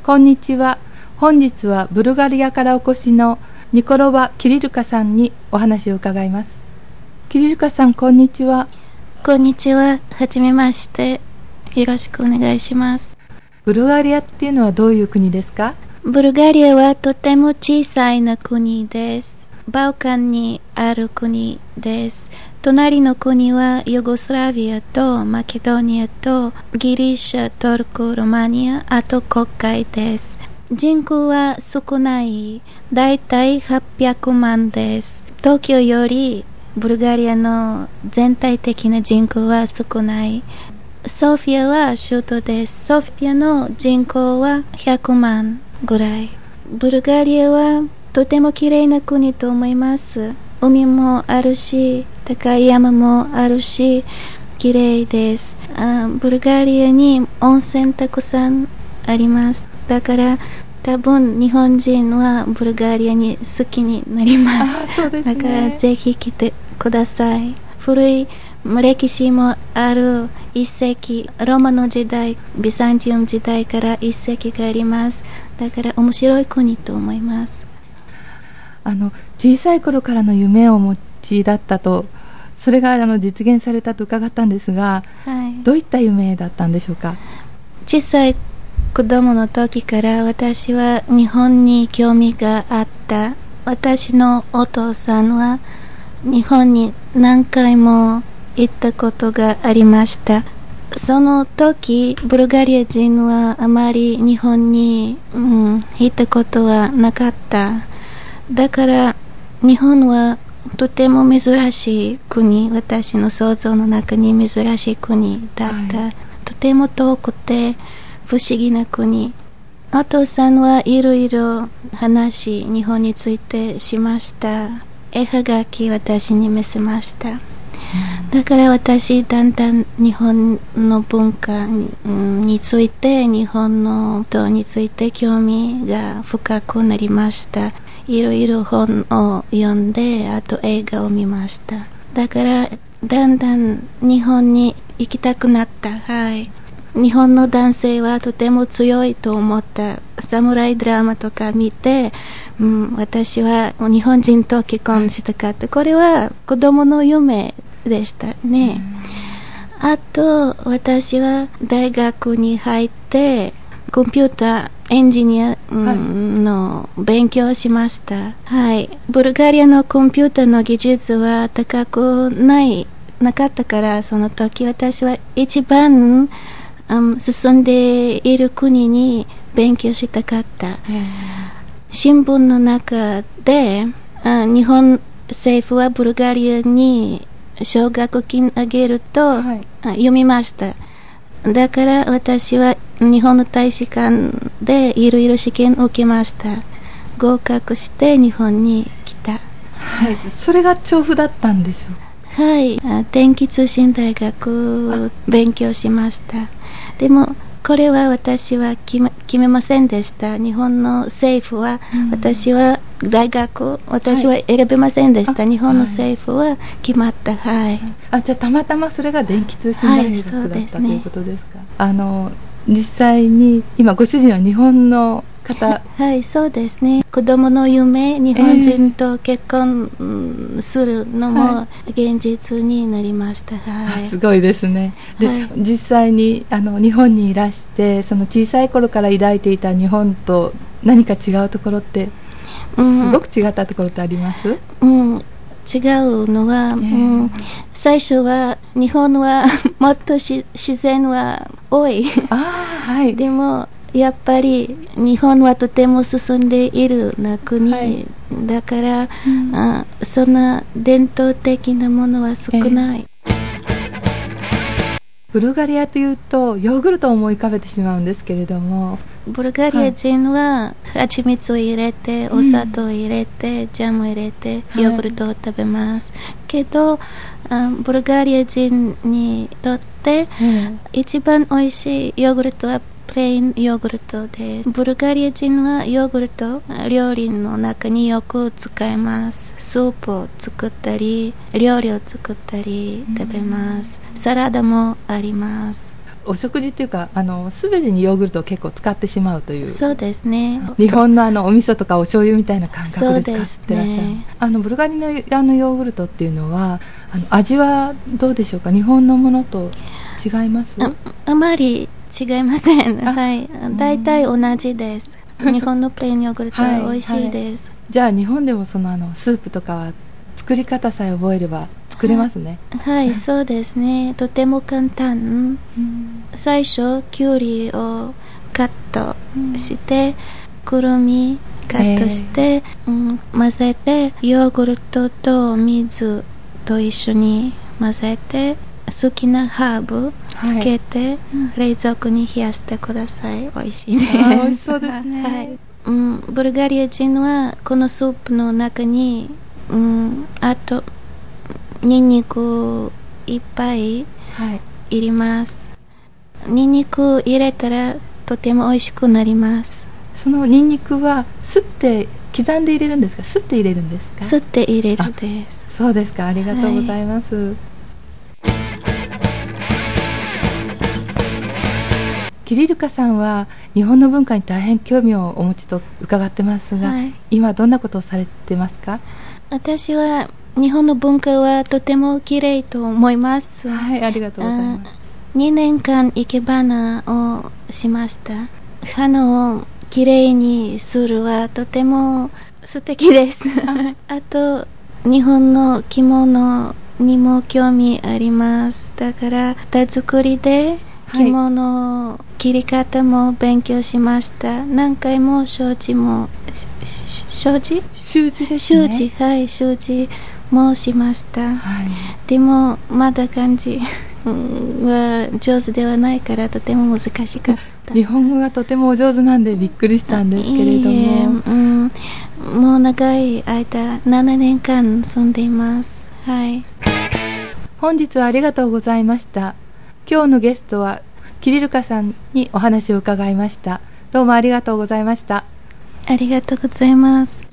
こんにちは。本日はブルガリアからお越しのニコロワ・キリルカさんにお話を伺います。キリルカさん、こんにちは。 こんにちは。はじめまして。よろしくお願いします。 ブルガリアっていうのはどういう国ですか？ ブルガリアはとても小さいな国です。バルカンにある国です。隣の国はユーゴスラビアとマケドニアとギリシャ、トルコ、ロマニア、あと黒海です。人口は少ない。だいたい800万です。東京よりブルガリアの全体的な人口は少ない。ソフィアは首都です。ソフィアの人口は100万ぐらい。ブルガリアはとても綺麗な国と思います。海もあるし、高い山もあるし、綺麗です。ブルガリアに温泉たくさんあります。だから多分日本人はブルガリアに好きになります。 そうですね。 だからぜひ来てください。古い歴史もある遺跡、ローマの時代、ビサンティウム時代から遺跡があります。だから面白い国と思います。 小さい頃からの夢をお持ちだったと、それが実現されたと伺ったんですが、どういった夢だったんでしょうか？ 小さい子供の時から私は日本に興味があった。私のお父さんは日本に何回も行ったことがありました。その時ブルガリア人はあまり日本に、行ったことはなかった。だから日本はとても珍しい国、私の想像の中に珍しい国だった。とても遠くて不思議な国。お父さんはいろいろ話、日本についてしました。絵はがき私に見せました。だから私だんだん日本の文化について、日本のことについて興味が深くなりました。いろいろ本を読んで、あと映画を見ました。だからだんだん日本に行きたくなった。日本の男性はとても強いと思った。サムライドラマとか見て、私は日本人と結婚したかった。これは子供の夢でしたね。あと私は大学に入ってコンピューターエンジニアの勉強をしました。ブルガリアのコンピューターの技術は高くなかったから、その時私は一番進んでいる国に勉強したかった。新聞の中で日本政府はブルガリアに奨学金あげると、読みました。だから私は日本の大使館でいろいろ試験を受けました。合格して日本に来た。 それが調布だったんでしょうか？ 電気通信大学勉強しました。でもこれは私は決めませんでした。日本の政府は、私は大学、私は選べませんでした。日本の政府は決まった。じゃあたまたまそれが電気通信大学だったということですか？実際に今ご主人は日本の方。 そうですね。子供の夢、日本人と結婚するのも現実になりました。 すごいですね。で、実際に日本にいらして、その小さい頃から抱いていた日本と何か違うところって、すごく違ったところってあります？ 違うのは、最初は日本はもっと自然は多い。でもやっぱり日本はとても進んでいる国、だから、そんな伝統的なものは少ない。 ブルガリアというとヨーグルトを思い浮かべてしまうんですけれども、 ブルガリア人は蜂蜜を入れて、お砂糖を入れて、ジャムを入れてヨーグルトを食べます。けどブルガリア人にとって、一番おいしいヨーグルトはプレーンヨーグルトです。ブルガリア人はヨーグルト料理の中によく使います。スープを作ったり料理を作ったり食べます。サラダもあります。 お食事っていうかすべてにヨーグルトを結構使ってしまうという。 そうですね。 日本のお味噌とかお醤油みたいな感覚で使ってらっしゃる。 そうですね。 ブルガリのヨーグルトっていうのは味はどうでしょうか？日本のものと違います？ あまり違いません。はい。大体同じです。日本のプレーンヨーグルトは美味しいです。 じゃあ日本でもそのスープとかは作り方さえ覚えれば作れますね。 はい、そうですね。とても簡単。最初きゅうりをカットして、くるみカットして、混ぜてヨーグルトと水と一緒に混ぜて、好きなハーブつけて、冷蔵庫に冷やしてください。美味しいです。 美味しそうですね。 はい。ブルガリア人はこのスープの中に、あとニンニクいっぱい入れます。ニンニク入れたらとても美味しくなります。 そのニンニクはすって刻んで入れるんですか？すって入れるんですか？ すって入れるです。 そうですか。ありがとうございます。キリルカさんは日本の文化に大変興味をお持ちと伺ってますが、今どんなことをされてますか？ 私は日本の文化はとても綺麗と思います。 はい、ありがとうございます。 2年間生け花をしました。花を綺麗にするはとても素敵です。あと日本の着物にも興味あります。だから手作りで着物の切り方も勉強しました。何回も習字も習字もしました。でもまだ漢字は上手ではないからとても難しかった。 日本語がとてもお上手なんでびっくりしたんですけれども、 もう長い間7年間住んでいます。はい。 本日はありがとうございました。今日のゲストはキリルカさんにお話を伺いました。どうもありがとうございました。 ありがとうございます。